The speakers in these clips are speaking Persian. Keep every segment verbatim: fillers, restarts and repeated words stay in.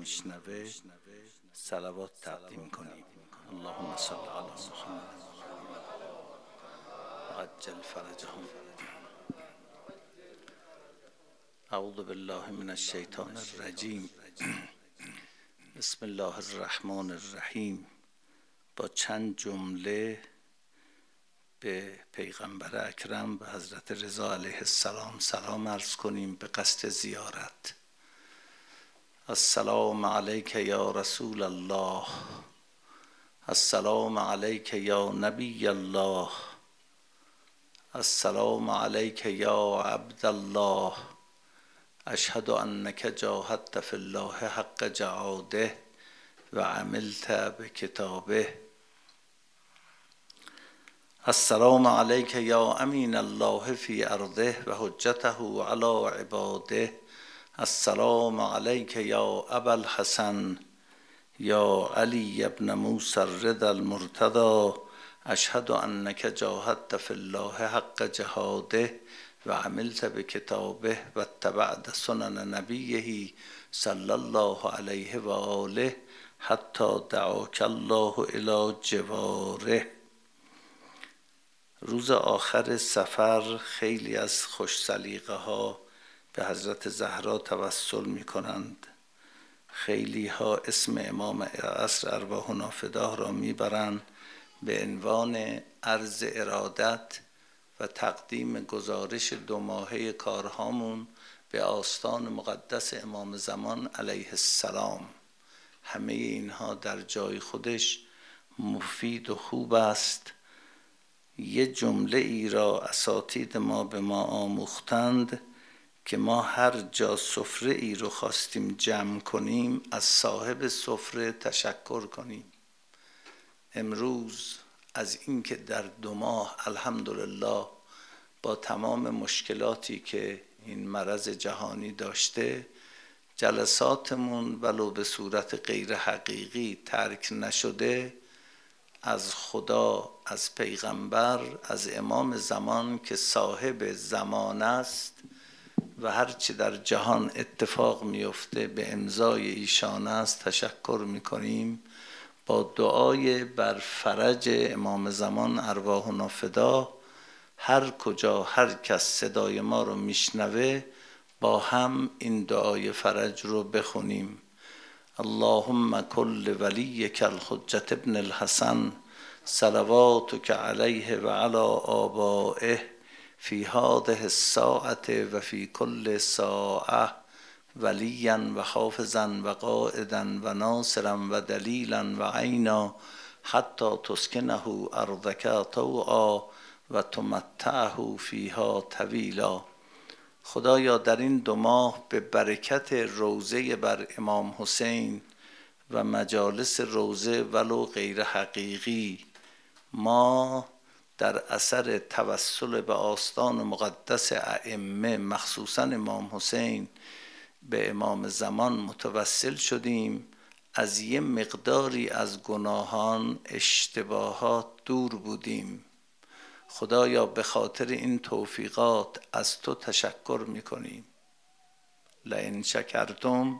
میشنوه صلوات تقدیم کنیم. اللهم صل علی محمد عجل فرجهم. اعوذ بالله من الشیطان الرجیم. بسم الله الرحمن الرحیم. با چند جمله به پیغمبر اکرم به حضرت رضا علیه السلام سلام عرض کنیم به قصد زیارت. السلام علیک یا رسول الله، السلام علیک یا نبی الله، السلام علیک یا عبد الله، اشهد انک جاهدت فی الله حق جهاده و عملت بکتابه. السلام علیک یا امین الله فی ارضه و حجته علی عباده. السلام علیک یا ابا الحسن یا علی ابن موسی الرضا المرتضی، اشهد انک جاهدت فی الله حق جهاده و عملت بکتابه و اتبعت سنن نبیه صلی الله علیه و آله حتی دعاک الله الی جواره. روز آخر سفر خیلی از خوش سلیقه ها به حضرت زهرا توسل می کنند. خیلی ها اسم امام عصر ارواحنا فداه را می برند به عنوان عرض ارادت و تقدیم گزارش دو ماهه کارهامون به آستان مقدس امام زمان علیه السلام. همه اینها در جای خودش مفید و خوب است. یه جمله ای را اساتید ما به ما آموختند که ما هر جا سفره ای رو خواستیم جمع کنیم از صاحب سفره تشکر کنیم. امروز از اینکه در دو ماه الحمدلله با تمام مشکلاتی که این مرض جهانی داشته جلساتمون ولو به صورت غیر حقیقی ترک نشده، از خدا، از پیغمبر، از امام زمان که صاحب زمان است و هرچی در جهان اتفاق میفته به امضای ایشان است تشکر میکنیم. با دعای بر فرج امام زمان ارواحنا فدا، هر کجا هر کس صدای ما رو میشنوه با هم این دعای فرج رو بخونیم. اللهم کل ولیک الحجة ابن الحسن صلواتک علیه و علی آبائه فی هذه الساعة و فی کل ساعة ولیا و حافظا و قائدا و ناصرا و دلیلا و عینا حتی تسکنه ارضک طوعا و تمتعه فیها طویلا. خدایا در این دو ماه به برکت روضه بر امام حسین و مجالس روضه ولو غیر حقیقی ما در اثر توسل به آستان مقدس ائمه مخصوصا امام حسین به امام زمان متوسل شدیم، از یه مقداری از گناهان اشتباهات دور بودیم. خدایا به خاطر این توفیقات از تو تشکر میکنیم. لئن شکرتم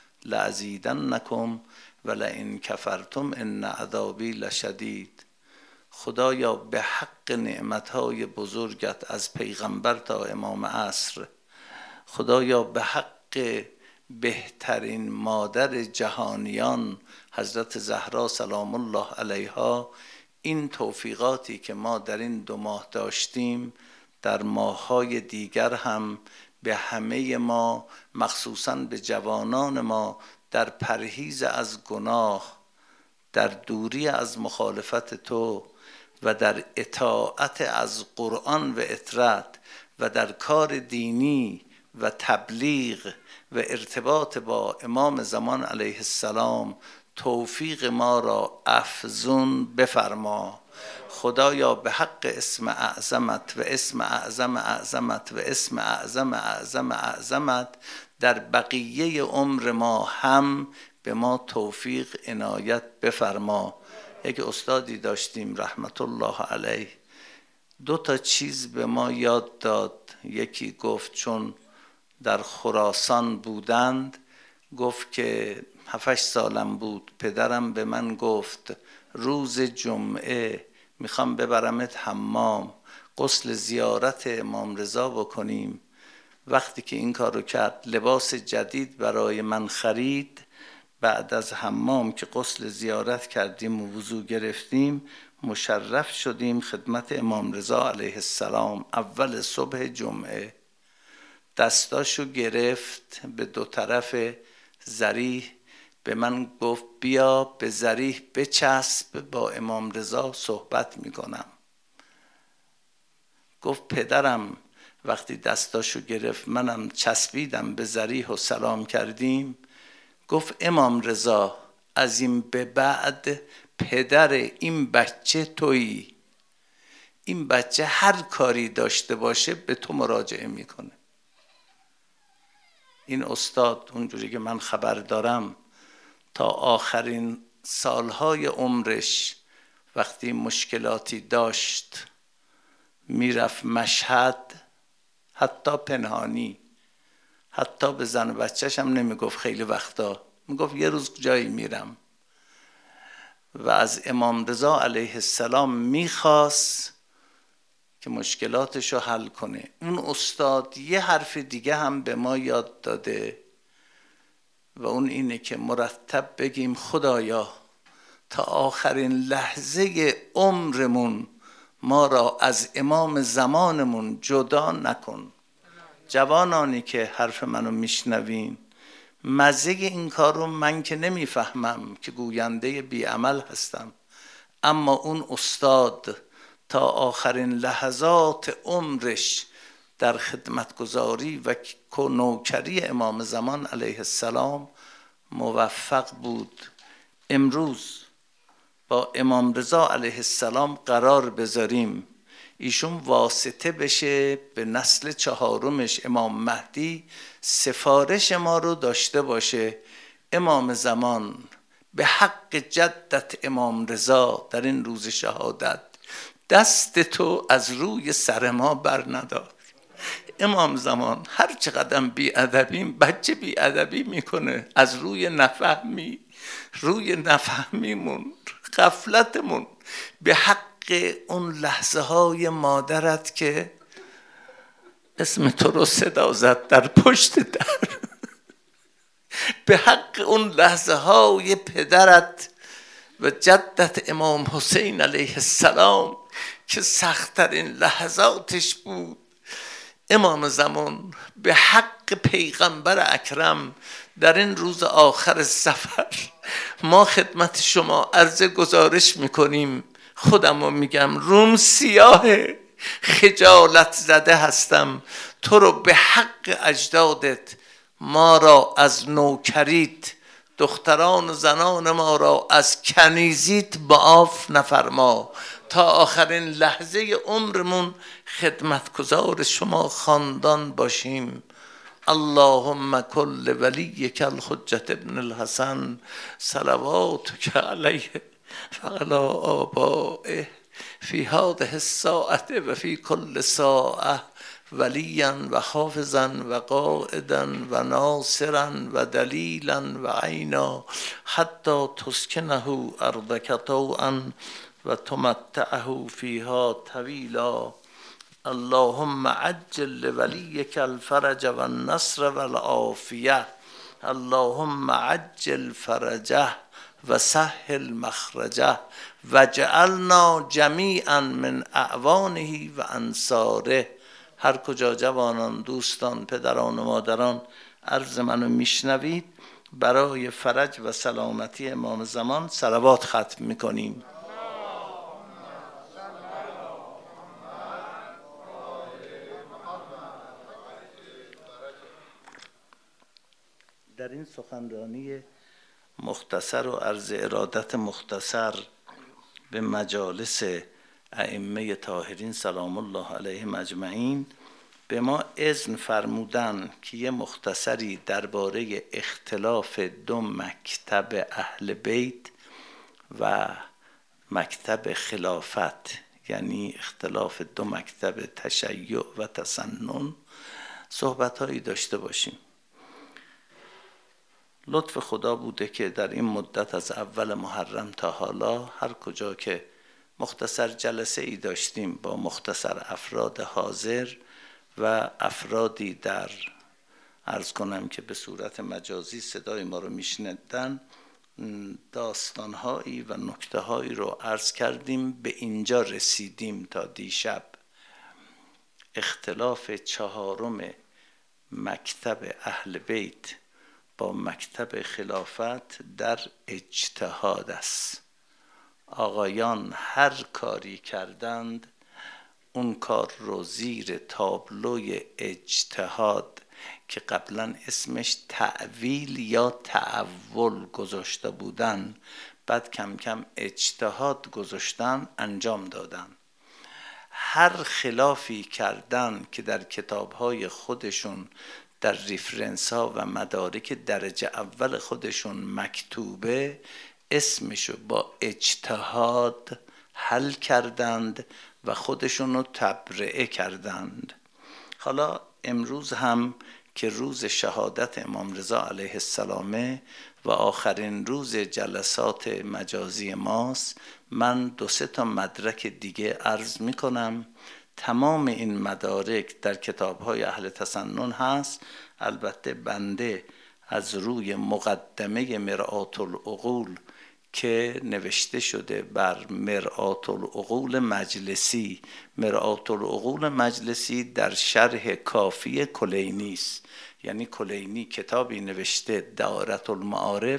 لازیدنکم و لئن کفرتم ان عذابی لشدید. خدایا به حق نعمتهای بزرگت از پیغمبر تا امام عصر، خدایا به حق بهترین مادر جهانیان حضرت زهرا سلام الله علیها، این توفیقاتی که ما در این دو ماه داشتیم در ماه‌های دیگر هم به همه ما مخصوصاً به جوانان ما در پرهیز از گناه، در دوری از مخالفت تو و در اطاعت از قرآن و اطاعت و در کار دینی و تبلیغ و ارتباط با امام زمان علیه السلام توفیق ما را افزون بفرما. خدایا به حق اسم اعظمت و اسم اعظم اعظمت و اسم اعظم اعظم اعظمت در بقیه عمر ما هم به ما توفیق عنایت بفرما. یک استادی داشتیم رحمت الله علیه، دو تا چیز به ما یاد داد. یکی گفت چون در خراسان بودند، گفت که هفتش سالم بود، پدرم به من گفت روز جمعه میخوام ببرمت حمام، غسل زیارت امام رضا بکنیم. وقتی که این کارو کرد، لباس جدید برای من خرید. بعد از حمام که غسل زیارت کردیم و وضو گرفتیم، مشرف شدیم خدمت امام رضا علیه السلام. اول صبح جمعه دستاشو گرفت به دو طرف ذریح، به من گفت بیا به ذریح بچسب، با امام رضا صحبت میکنم. گفت پدرم وقتی دستاشو گرفت منم چسبیدم به ذریح و سلام کردیم. گفت امام رضا از این به بعد پدر این بچه تویی، این بچه هر کاری داشته باشه به تو مراجعه میکنه. این استاد اونجوری که من خبر دارم تا آخرین سالهای عمرش وقتی مشکلاتی داشت میرفت مشهد، حتی پنهانی، حتی به زن و بچه‌ش هم نمیگفت خیلی وقتا، میگفت یه روز جایی میرم، و از امام رضا علیه السلام میخواست که مشکلاتش رو حل کنه. اون استاد یه حرف دیگه هم به ما یاد داده و اون اینه که مرتب بگیم خدایا تا آخرین لحظه عمرمون ما را از امام زمانمون جدا نکن. جوانانی که حرف منو میشنوین، مزه این کار رو من که نمیفهمم که گوینده بیعمل هستم، اما اون استاد تا آخرین لحظات عمرش در خدمتگزاری و نوکری امام زمان علیه السلام موفق بود. امروز با امام رضا علیه السلام قرار بذاریم ایشون واسطه بشه به نسل چهارمش امام مهدی، سفارش ما رو داشته باشه. امام زمان به حق جدت امام رضا در این روز شهادت دست تو از روی سر ما بر ندار. امام زمان هر چقدر بی‌ادبیم، بچه بی‌ادبی میکنه، از روی نفهمی، روی نفهمیمون، غفلتمون، به حق اون لحظه های مادرت که اسم تو رو صدا زد در پشت در، به حق اون لحظه های پدرت و جدت امام حسین علیه السلام که سخت‌ترین لحظاتش بود. امام زمان به حق پیغمبر اکرم در این روز آخر سفر ما خدمت شما عرض گزارش میکنیم. خودم رو میگم روم سیاهه، خجالت زده هستم. تو رو به حق اجدادت ما را از نوکریت، دختران و زنان ما را از کنیزیت معاف نفرما. تا آخرین لحظه عمرمون خدمتگزار شما خاندان باشیم. اللهم کل ولیک الحجة ابن الحسن صلواتک علیه وعلی آبائه فی هذه الساعة و فی کل ساعة ولیا و حافظا و قائدا و ناصرا و دلیلا و عینا حتی تسکنه ارضک طوعا و تمتعه فیها طویلا. اللهم عجل لولیک الفرج و النصر و العافیه. اللهم عجل فرجه و سهل مخرجه و جعلنا جمیعا من اعوانه و انصاره. هر کجا جوانان، دوستان، پدران و مادران عرض منو میشنوید، برای فرج و سلامتی امام زمان صلوات ختم میکنیم. در این سخنرانی مختصر و عرض ارادت مختصر به مجالس ائمه طاهرین سلام الله علیهم اجمعین به ما اذن فرمودن که یه مختصری درباره اختلاف دو مکتب اهل بیت و مکتب خلافت، یعنی اختلاف دو مکتب تشیع و تسنن، صحبت‌هایی داشته باشیم. لطف خدا بوده که در این مدت از اول محرم تا حالا هر کجا که مختصر جلسه ای داشتیم با مختصر افراد حاضر و افرادی در عرض کنم که به صورت مجازی صدای ما رو میشنیدن، داستانهایی و نکته‌هایی رو عرض کردیم. به اینجا رسیدیم تا دیشب اختلاف چهارم مکتب اهل بیت با مکتب خلافت در اجتهاد است. آقایان هر کاری کردند اون کار رو زیر تابلوی اجتهاد که قبلا اسمش تأویل یا تأول گذاشته بودن، بعد کم کم اجتهاد گذاشتن، انجام دادن. هر خلافی کردن که در کتاب‌های خودشون در ریفرنس ها و مدارک درجه اول خودشون مکتوبه، اسمشو با اجتهاد حل کردند و خودشونو تبرئه کردند. حالا امروز هم که روز شهادت امام رضا علیه السلامه و آخرین روز جلسات مجازی ماست، من دو سه تا مدرک دیگه عرض میکنم. تمام این مدارک در کتاب‌های اهل تسنن هست. البته بنده از روی مقدمه مرآت العقول که نوشته شده بر مرآت العقول مجلسی، مرآت العقول مجلسی در شرح کافی کلینی است. یعنی کلینی کتابی نوشته دائرة المعارف،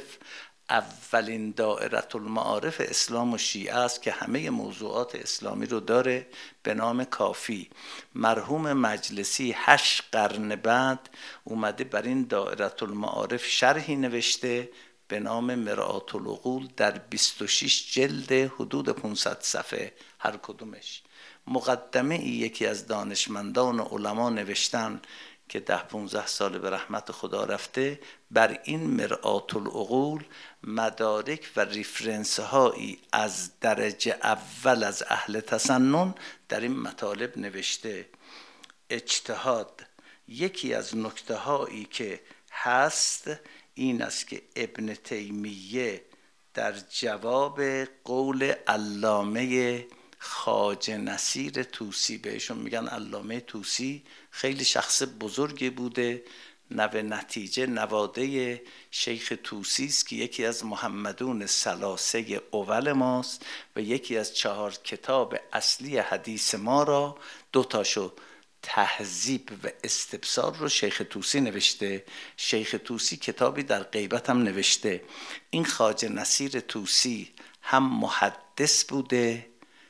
اولین دائرة المعارف اسلام و شیعه است که همه موضوعات اسلامی رو داره به نام کافی. مرحوم مجلسی هشت قرن بعد اومده بر این دائرة المعارف شرحی نوشته به نام مرآت العقول در بیست و شش جلد حدود پانصد صفحه هر کدومش. مقدمه ای یکی از دانشمندان و علما نوشتن که ده پونزده سال به رحمت خدا رفته، بر این مرآت العقول مدارک و ریفرنس هایی از درجه اول از اهل تسنن در این مطالب نوشته. اجتهاد یکی از نکته هایی که هست این است که ابن تیمیه در جواب قول علامه خواجه نصیر طوسی، بهشون میگن علامه طوسی، خیلی شخص بزرگی بوده، نوه نتیجه نواده شیخ طوسی است که یکی از محمدون ثلاثه اول ماست و یکی از چهار کتاب اصلی حدیث ما را، دوتاشو تهذیب و استبصار رو شیخ طوسی نوشته. شیخ طوسی کتابی در غیبت هم نوشته. این خواجه نصیر طوسی هم محدث بوده،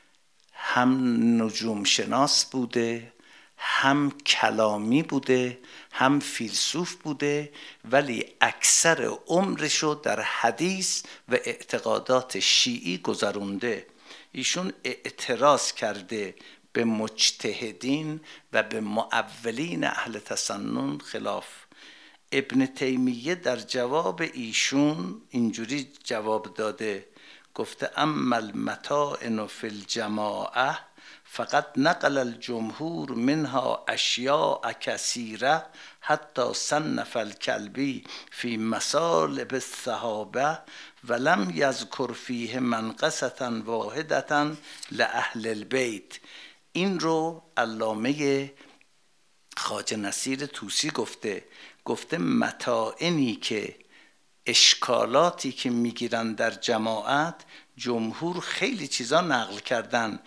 هم نجوم شناس بوده، هم کلامی بوده، هم فیلسوف بوده، ولی اکثر عمرشو در حدیث و اعتقادات شیعی گذرونده. ایشون اعتراض کرده به مجتهدین و به مؤولین اهل تسنن خلاف. ابن تیمیه در جواب ایشون اینجوری جواب داده، گفته اما المتاعن فی الجماعه فقط نقل الجمهور منها اشیاء کثیره حتی صنف الکلبی فی مصالب الصحابه ولم یذکر فیه منقصة واحدة لأهل البیت. این رو علامه خواجه نصیر طوسی گفته. گفته متاعنی که اشکالاتی که میگیرن در جماعت، جمهور خیلی چیزا نقل کردن.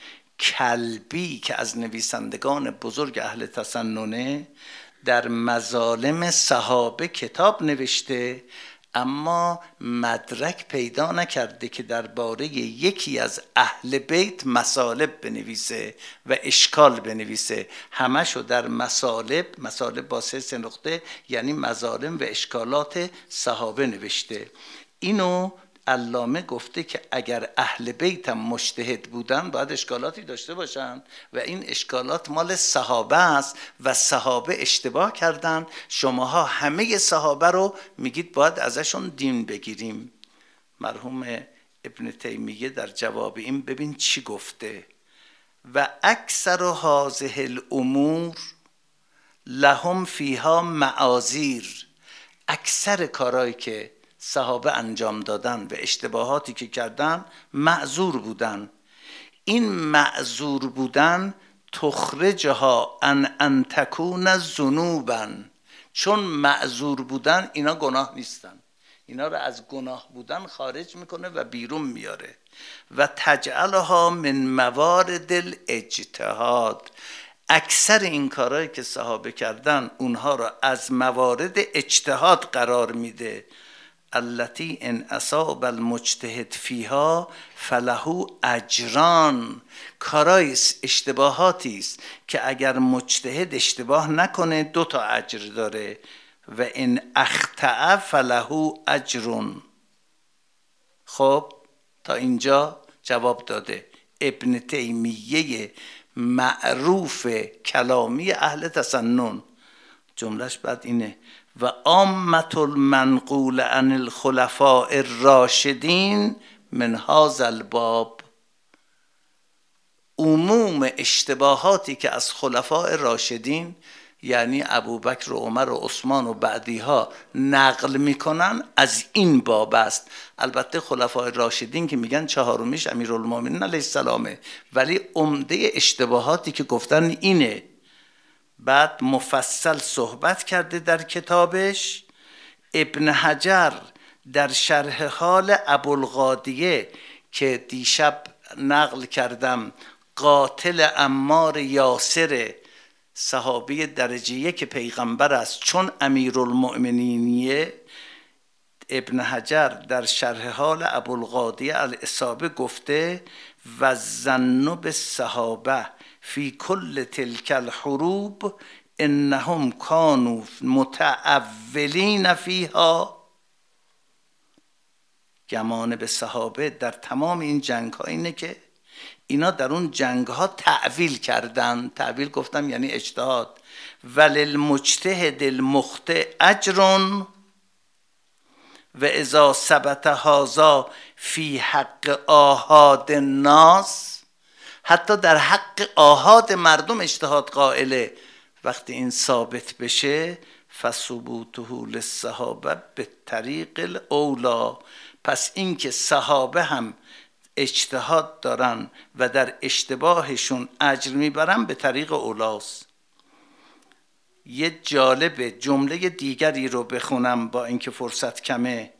کلبی که از نویسندگان بزرگ اهل تسننه در مظالم صحابه کتاب نوشته، اما مدرک پیدا نکرده که درباره یکی از اهل بیت مصالب بنویسه و اشکال بنویسه. همشو در مصالب، مصالب با سه نقطه یعنی مظالم و اشکالات صحابه نوشته. اینو علامه گفته که اگر اهل بیت هم مجتهد بودن باید اشکالاتی داشته باشن و این اشکالات مال صحابه است و صحابه اشتباه کردن. شماها همه صحابه رو میگید باید ازشون دین بگیریم. مرحوم ابن تیمیه در جواب این ببین چی گفته، و اکثر هذه الامور لهم فیها معاذیر. اکثر کارهایی که صحابه انجام دادن و اشتباهاتی که کردن معذور بودن. این معذور بودن تخرجها ان ان تکون ذنوبا، چون معذور بودن اینا گناه نیستن، اینا رو از گناه بودن خارج میکنه و بیرون میاره. و تجعلها من موارد الاجتهاد، اکثر این کارهایی که صحابه کردن اونها رو از موارد اجتهاد قرار میده. التي ان اصاب المجتهد فیها فله اجران، کارای اشتباهاتی است که اگر مجتهد اشتباه نکنه دو تا اجر داره. و ان اخطأ فله اجر. خب تا اینجا جواب داده ابن تیمیه معروف کلامی اهل تسنن. جملهش بعد اینه و عامة المنقول عن الخلفاء الراشدین من هذا الباب، عموم اشتباهاتی که از خلفاء راشدین یعنی ابوبکر و عمر و عثمان و بعدی ها نقل میکنن از این باب است. البته خلفاء راشدین که میگن چهارمیش امیرالمومنین علیه السلامه، ولی عمده اشتباهاتی که گفتن اینه. بعد مفصل صحبت کرده در کتابش. ابن حجر در شرح حال ابوالغادیه که دیشب نقل کردم، قاتل عمار یاسر صحابی درجه یک پیغمبر است چون امیرالمؤمنینیه، ابن حجر در شرح حال ابوالغادیه الاصابه گفته و ظن بالصحابه فی کل تلک الحروب انهم کانوا متأولین فیها. گمان به صحابه در تمام این جنگ ها اینه که اینا در اون جنگ ها تعویل کردن. تعویل گفتم یعنی اجتهاد. وللمجتهد المخطئ اجر و اذا ثبت هذا فی حق آحاد الناس، حتی در حق آحاد مردم اجتهاد قائله. وقتی این ثابت بشه فثبوته للصحابه به طریق الاولا، پس این که صحابه هم اجتهاد دارن و در اشتباهشون اجر میبرن به طریق اولاست. یه جالب جمله دیگری رو بخونم با اینکه فرصت کمه.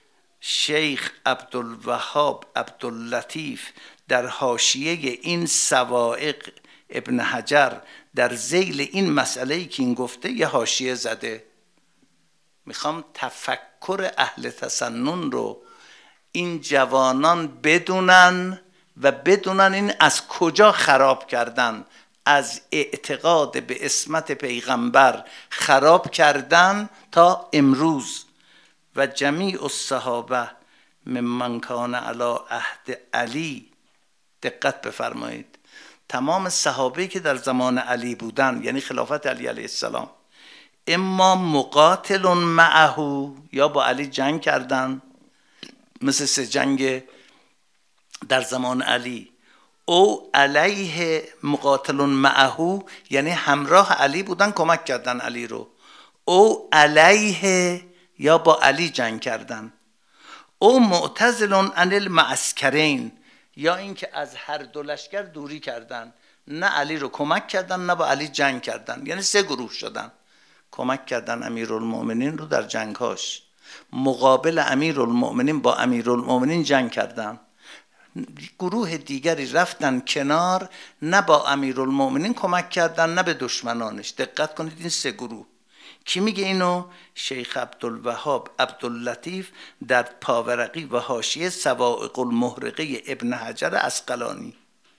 شیخ عبدالوهاب عبداللطیف در حاشیه این سوائق ابن حجر در ذیل این مسئله‌ای که این گفته یه حاشیه زده. میخوام تفکر اهل تسنن رو این جوانان بدونن و بدونن این از کجا خراب کردن. از اعتقاد به عصمت پیغمبر خراب کردن تا امروز. و جمیع الصحابه ممن کان علی عهد علی، دقت بفرمایید، تمام صحابه که در زمان علی بودن یعنی خلافت علی علیه السلام، اما مقاتل معه، یا با علی جنگ کردن مثل سه جنگ در زمان علی، او علیه مقاتل معه یعنی همراه علی بودن کمک کردن علی رو، او علیه یا با علی جنگ کردن، او معتزل عن المعسکرین یا اینکه از هر دو لشکر دوری کردن، نه علی رو کمک کردن نه با علی جنگ کردن، یعنی سه گروه شدن. کمک کردن امیرالمؤمنین رو در جنگهاش، مقابل امیرالمؤمنین با امیرالمؤمنین جنگ کردن. گروه دیگری رفتن کنار، نه با امیرالمؤمنین کمک کردن نه به دشمنانش. دقت کنید این سه گروه. کی میگه اینو؟ شیخ عبدالوهاب عبداللطیف در پاورقی و حاشیه سوائق المحرقه ابن حجر عسقلانی.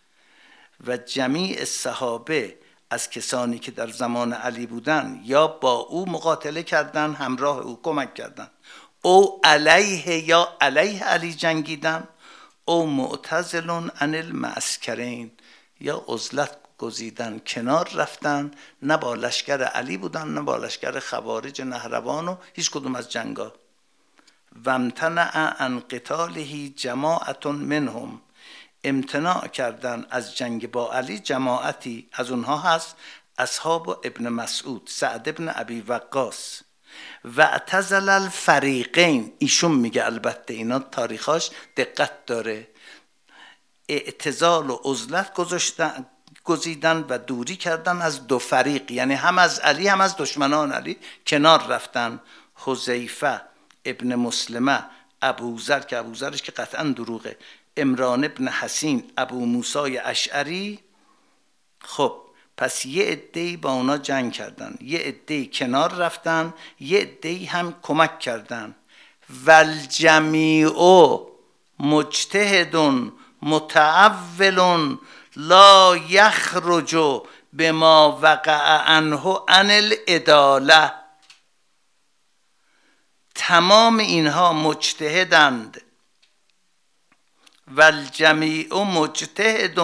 و جمیع صحابه از کسانی که در زمان علی بودن یا با او مقاتله کردن، همراه او کمک کردن، او علیه یا علیه علی جنگیدن، او معتزل عن المعسکرین یا عزلت گزیدن، کنار رفتن، نه با لشکر علی بودن نه با لشکر خوارج نهروان و هیچ کدوم از جنگا. و امتنع عن قتاله جماعت منهم، امتناع کردن از جنگ با علی جماعتی از اونها هست اصحاب ابن مسعود، سعد ابن ابی وقاص، و اعتزل الفریقین، ایشون میگه، البته اینا تاریخاش دقت داره، اعتزال و عزلت گذاشتن گزیدن و دوری کردن از دو فریق، یعنی هم از علی هم از دشمنان علی کنار رفتن. حذیفه ابن مسلمه، ابوذر که ابوذرش که قطعا دروغه، عمران ابن حسین، ابو موسی اشعری. خب پس یه عده‌ای با اونا جنگ کردن، یه عده‌ای کنار رفتن، یه عده‌ای هم کمک کردن. والجمیع مجتهد متعول لا یخرج بما وقع عنه عن العداله. تمام اینها مجتهدند. والجمیع مجتهد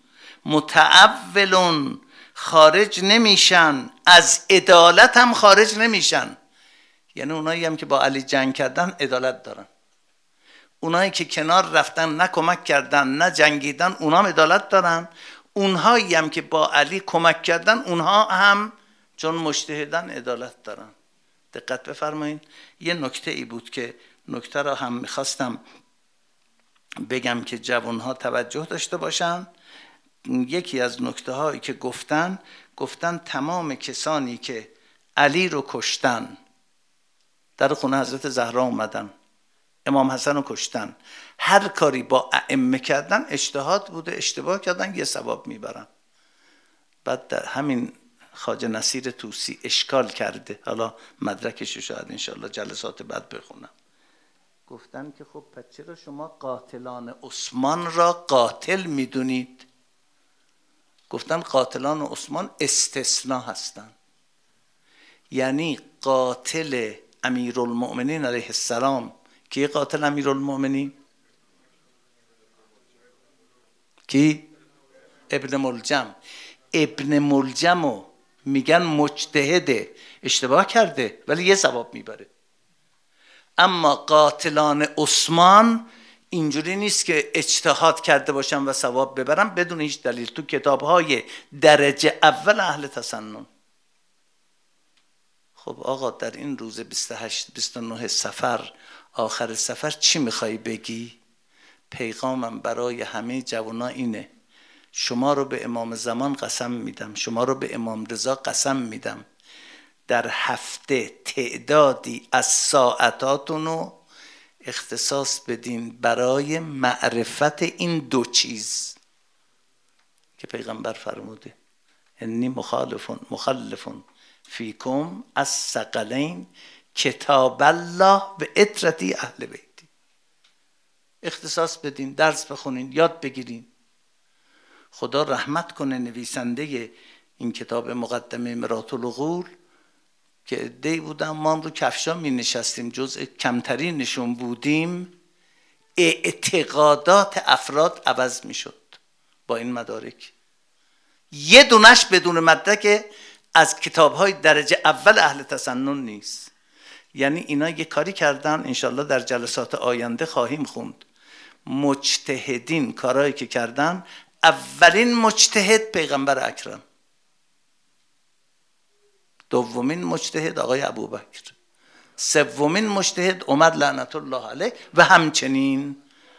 متعول، خارج نمیشن از عدالت، هم خارج نمیشن. یعنی اونایی هم که با علی جنگ کردن عدالت دارن، اونایی که کنار رفتن نه کمک کردن نه جنگیدن اونها هم عدالت دارن، اونهایی هم که با علی کمک کردن اونها هم چون مجتهدن عدالت دارن. دقت بفرمایید. یه نکته ای بود که نکته را هم میخواستم بگم که جوانها توجه داشته باشن. یکی از نکته هایی که گفتن گفتن تمام کسانی که علی رو کشتن، در خونه حضرت زهرا اومدن، امام حسن رو کشتن، هر کاری با ائمه کردن اجتهاد بوده، اشتباه کردن یه ثواب میبرن. بعد در همین خواجه نصیر طوسی اشکال کرده، حالا مدرکش رو شاید انشاءالله جلسات بعد بخونم. گفتن که خب پس چرا شما قاتلان عثمان را قاتل میدونید؟ گفتن قاتلان عثمان استثناء هستن، یعنی قاتل امیرالمؤمنین علیه السلام کی قاتل امیرالمؤمنین؟ کی؟ ابن ملجم. ابن ملجمو میگن مجتهده، اشتباه کرده ولی یه ثواب میبره. اما قاتلان عثمان اینجوری نیست که اجتهاد کرده باشن و ثواب ببرن بدون هیچ دلیل. تو کتاب‌های درجه اول اهل تسنن. خب آقا در این روز بیست و هشت بیست و نه صفر، آخر صفر، چی میخوای بگی؟ پیغامم برای همه جوانا اینه: شما رو به امام زمان قسم میدم، شما رو به امام رضا قسم میدم، در هفته تعدادی از ساعتاتون رو اختصاص بدین برای معرفت این دو چیز که پیغمبر فرموده: انی مخالفون مخلفون فیکم از ثقلین کتاب الله و عترتی اهل بیتی. اختصاص بدین، درس بخونین، یاد بگیرین. خدا رحمت کنه نویسنده این کتاب مقدمه مرات العقول که عده‌ای بودن ما رو کفشا می نشستیم، جزء کمترینشون بودیم، اعتقادات افراد عوض می شد با این مدارک. یه دونش بدون مدرک از کتاب‌های درجه اول اهل تسنن نیست. یعنی اینا یه کاری کردن، انشالله در جلسات آینده خواهیم خوند. مجتهدین کارهایی که کردن، اولین مجتهد پیغمبر اکرم، دومین مجتهد آقای ابوبکر، سومین مجتهد عمر لعنت الله علیه، و همچنین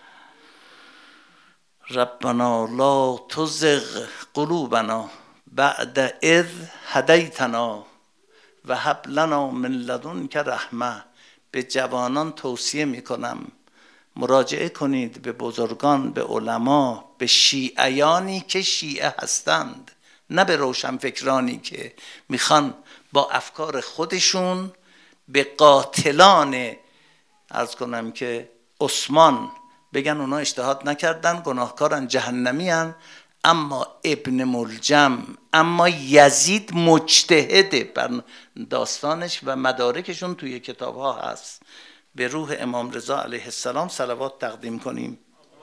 ربنا لا تزغ قلوبنا بعد اذ هدیتنا و هب لنا من لدنک رحمه. به جوانان توصیه میکنم مراجعه کنید به بزرگان، به علما، به شیعیانی که شیعه هستند، نه به روشنفکرانی که میخوان با افکار خودشون به قاتلان عرض کنم که عثمان بگن اونا اجتهاد نکردن، گناهکارن، جهنمی هن. اما ابن ملجم، اما یزید مجتهده، بر داستانش و مدارکشون توی کتاب ها هست. به روح امام رضا علیه السلام صلوات تقدیم کنیم.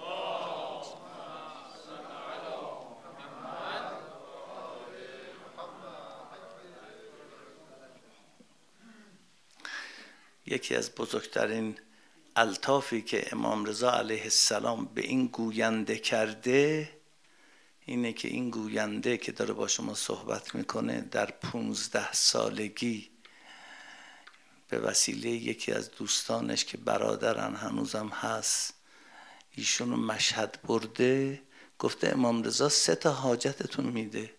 یکی از بزرگترین الطافی که امام رضا علیه السلام به این گوینده کرده اینه که این گوینده که داره با شما صحبت میکنه در پونزده سالگی به وسیله یکی از دوستانش که برادرن هنوزم هست، ایشونو مشهد برده، گفته امام رضا سه تا حاجتتون میده.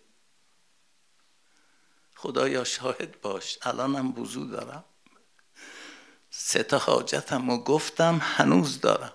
خدایا شاهد باش، الانم وضو دارم، سه تا حاجتم رو گفتم، هنوز دارم.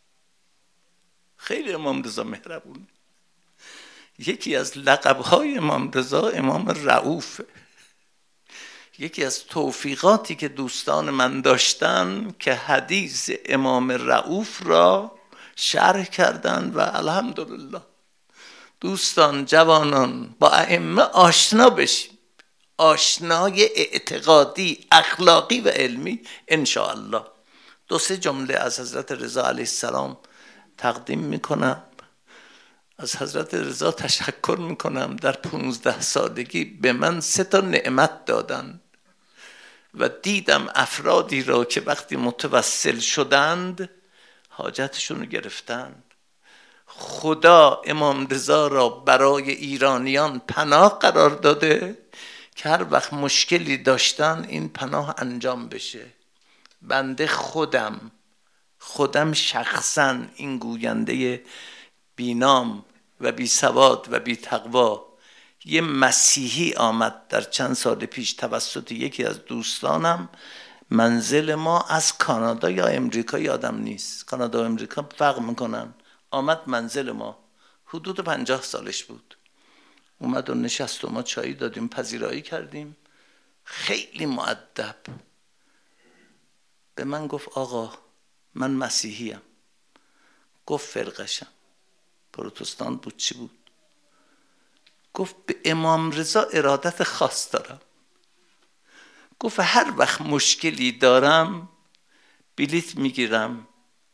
خیلی امام رضا مهربونه. یکی از لقب‌های امام رضا امام رؤوفه. یکی از توفیقاتی که دوستان من داشتن که حدیث امام رؤوف را شرح کردن و الحمدلله دوستان جوانان با ائمه آشنا بشیم، آشنای اعتقادی، اخلاقی و علمی انشاءالله. دو سه جمله از حضرت رضا علیه السلام تقدیم میکنم. از حضرت رضا تشکر میکنم، در پونزده سالگی به من سه تا نعمت دادن و دیدم افرادی را که وقتی متوسل شدند حاجتشون رو گرفتند. خدا امام رضا را برای ایرانیان پناه قرار داده که هر وقت مشکلی داشتن این پناه انجام بشه. بنده خودم خودم شخصا این گوینده بینام و بی سواد و بی تقوا، یه مسیحی آمد در چند سال پیش توسط یکی از دوستانم، منزل ما از کانادا یا امریکا یادم نیست، کانادا و امریکا فرق میکنن، آمد منزل ما، حدود پنجاه سالش بود، اومد و نشست و ما چایی دادیم، پذیرایی کردیم، خیلی مؤدب. به من گفت آقا من مسیحیم. گفت فرقشم پروتستان بود چی بود؟ گفت به امام رضا ارادت خاص دارم. گفت هر وقت مشکلی دارم بلیت میگیرم،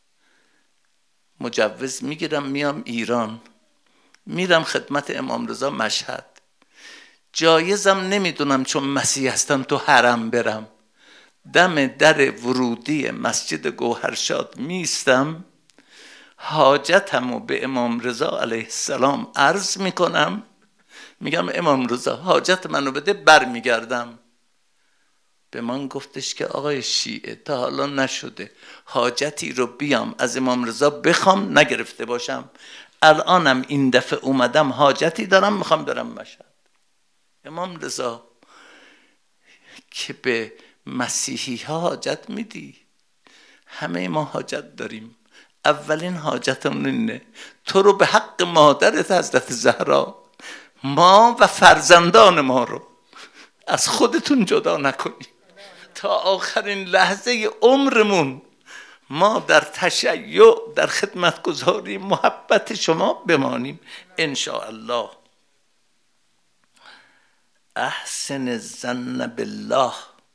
مجوز میگیرم، میام ایران، میرم خدمت امام رضا مشهد، جایزم نمیدونم چون مسیح هستم تو حرم برم، دم در ورودی مسجد گوهرشاد میستم، حاجتمو به امام رضا علیه السلام عرض میکنم، میگم امام رضا حاجت منو بده، بر میگردم. به من گفتش که آقای شیعه تا حالا نشده حاجتی رو بیام از امام رضا بخوام نگرفته باشم، الانم این دفعه اومدم حاجتی دارم میخوام برم مشهد. امام رضا که به مسیحی ها حاجت میدی، همه ما حاجت داریم، اولین حاجتمون اینه تو رو به حق مادرت حضرت زهرا، ما و فرزندان ما رو از خودتون جدا نکنی، تا آخرین لحظه عمرمون ما در تشیع در خدمتگزاری محبت شما بمانیم انشاءالله. احسن الظن بالله.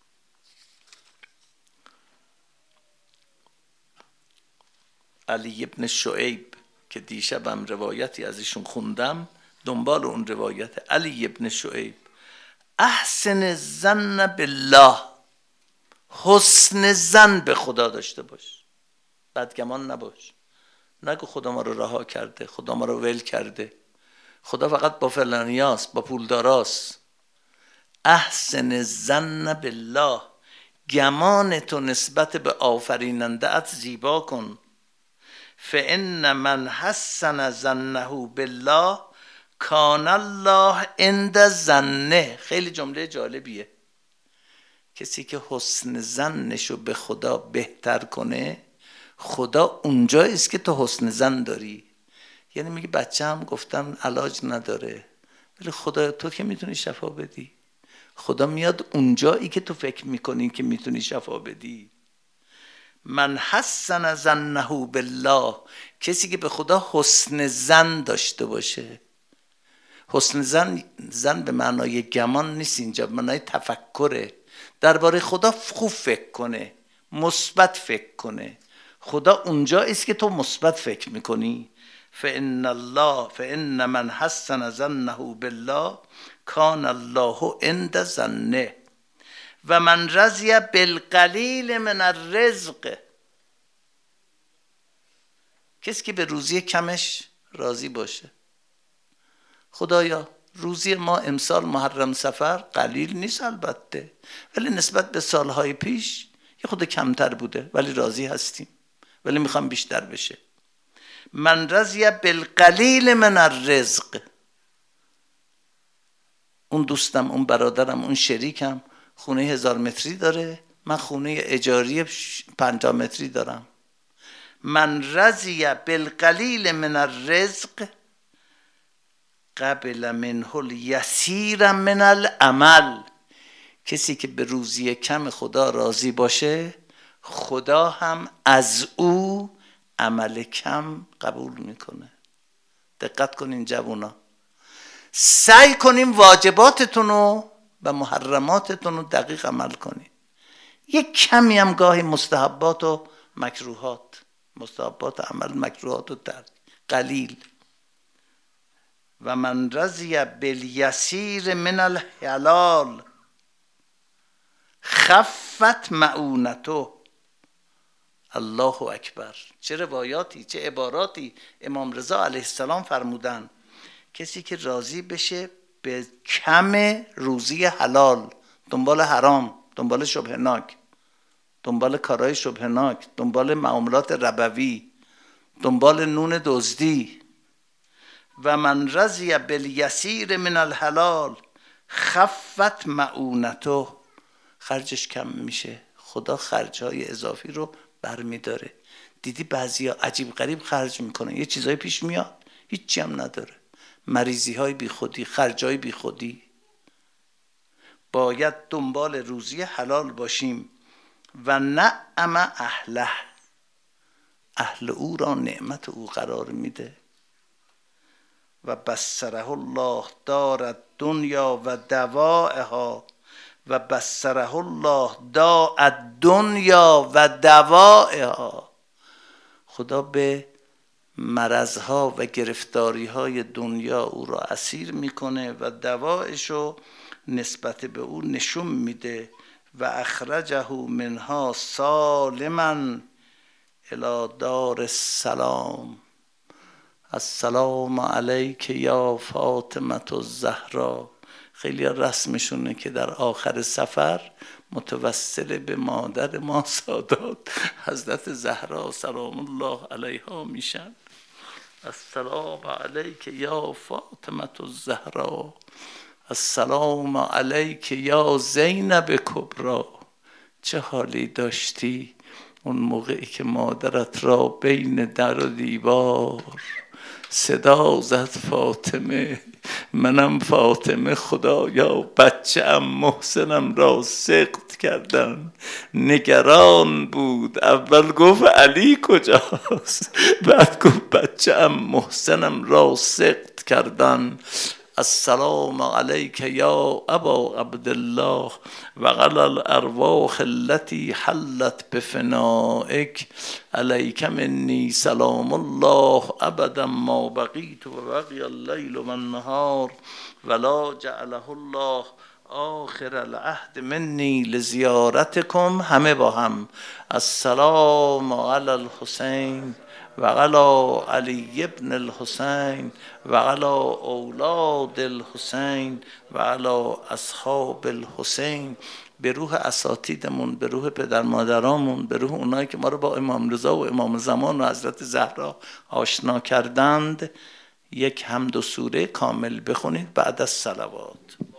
علی ابن شعیب که دیشبم روایتی از ایشون خوندم، دنبال اون روایت، علی ابن شعیب، احسن الظن بالله، حسن ظن به خدا داشته باش، بدگمان نباش، نگو خدا ما رو رها کرده، خدا ما رو ول کرده، خدا فقط با فلانیاست، با پولداراست. احسن الظن بالله، گمان تو نسبت به آفریننده ات زیبا کن. فان من حسن ظنه بالله کان الله عند ظنه. خیلی جمله جالبیه. کسی که حسن ظنشو به خدا بهتر کنه، خدا اونجاییست که تو حسن ظن داری. یعنی میگه بچه هم گفتم علاج نداره، ولی خدا تو که میتونی شفا بدی، خدا میاد اونجایی که تو فکر میکنی که میتونی شفا بدی. من حسن ظنه بالله، کسی که به خدا حسن ظن داشته باشه. حسن ظن ظن به معنای گمان نیست، اینجا به معنای تفکره، درباره خدا خوب فکر کنه، مثبت فکر کنه. خدا اونجاییست که تو مثبت فکر میکنی. فان الله فان من حسن ظنه بالله کان الله عند ظنه و من رضی بالقلیل من الرزق. کسی که به روزی کمش راضی باشه، خدایا روزی ما امسال محرم سفر قلیل نیست البته، ولی نسبت به سالهای پیش یه خود کمتر بوده، ولی راضی هستیم، ولی میخوام بیشتر بشه. من رضی بالقلیل من الرزق. اون دوستم، اون برادرم، اون شریکم خونه هزار متری داره، من خونه اجاری پنجاه متری دارم. من رضی بالقلیل من الرزق قبل منه الیسیر من العمل. کسی که به روزی کم خدا راضی باشه، خدا هم از او عمل کم قبول میکنه. دقت کنین جوونا، سعی کنین واجباتتون رو و محرماتتون رو دقیق عمل کنین. یک کمی هم گاهی مستحبات و مکروهات، مستحبات عمل، مکروهات و ترک، قلیل. و من رضی بالیسیر من الحلال خفت معونته. الله اکبر. چه روایاتی، چه عباراتی امام رضا علیه السلام فرمودن. کسی که راضی بشه به کم روزی حلال، دنبال حرام، دنبال شبهناک، دنبال کارهای شبهناک، دنبال معاملات ربوی، دنبال نون دزدی. و من رضی بالیسیر من الحلال خفت معونته. خرجش کم میشه، خدا خرجهای اضافی رو برمی داره. دیدی بعضی ها عجیب غریب خرج میکنن، یه چیزای پیش میاد هیچی هم نداره، مریضی های بی خودی، خرج های بی خودی. باید دنبال روزی حلال باشیم. و نعم اهله، اهل او را نعمت او قرار میده. و بصره الله دار دنیا و دوائها. و بصره الله داء الدنیا و دوائها. خدا به مرضها و گرفتاریهای دنیا او را اسیر میکنه و دوایشو نسبت به او نشون میده. و اخرجه منها سالما الی دار السلام. السلام علیک یا فاطمه الزهرا. خیلی رسمشونه که در آخر سفر متوسل به مادر ما سادات حضرت زهرا سلام الله علیها میشن. السلام علیک یا فاطمه الزهرا. السلام علیک یا زینب کبرا. چه حالی داشتی اون موقعی که مادرت را بین در و دیوار صدا زد فاطمه، منم فاطمه، خدایا بچه ام محسنم را سقط کردن. نگران بود، اول گفت علی کجاست، بعد گفت بچه ام محسنم را سقط کردن. السلام علیک یا ابا عبدالله و علی الارواح التي حلت بفنائک. علیک منی سلام الله ابدا ما بقیت و بقی اللیل و النهار ولا جعله الله آخر العهد منی لزیارتکم. همه با هم السلام علی الحسین و علی علی ابن الحسین و علی اولاد الحسین و علی اصحاب الحسین. به روح اساتیدمون، به روح پدر مادرامون، به روح اونایی که ما رو با امام رضا و امام زمان و حضرت زهرا آشنا کردند، یک حمد و سوره کامل بخونید بعد از صلوات.